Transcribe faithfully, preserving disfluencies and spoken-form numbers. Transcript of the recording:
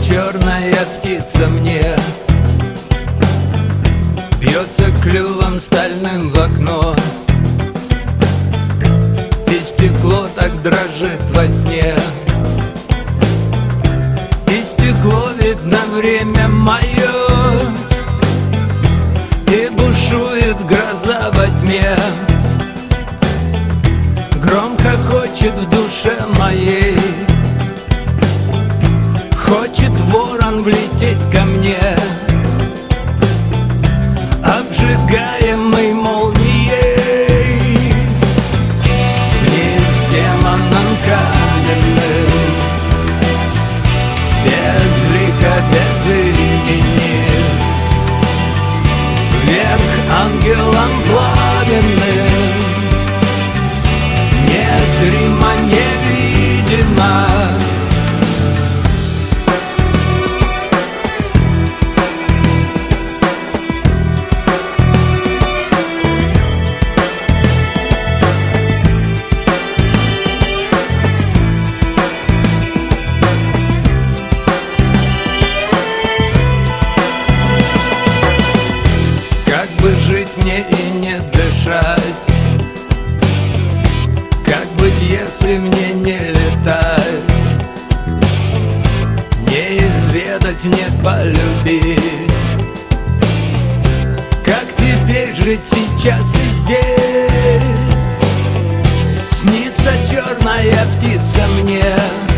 черная птица мне бьется клювом стальным в окно, и стекло так дрожит во сне. И стекло видно время мое, и бушует гроза во тьме. Громко хочет в душе моей, хочет ворон влететь ко мне, обжигаемый молнией. Вниз демоном каменным, без лика, без имени, вверх ангелом пламенным, незримо, невидимо. Как бы жить мне и не дышать? Как быть, если мне не летать? Не изведать, не полюбить? Как теперь жить сейчас и здесь? Снится черная птица мне,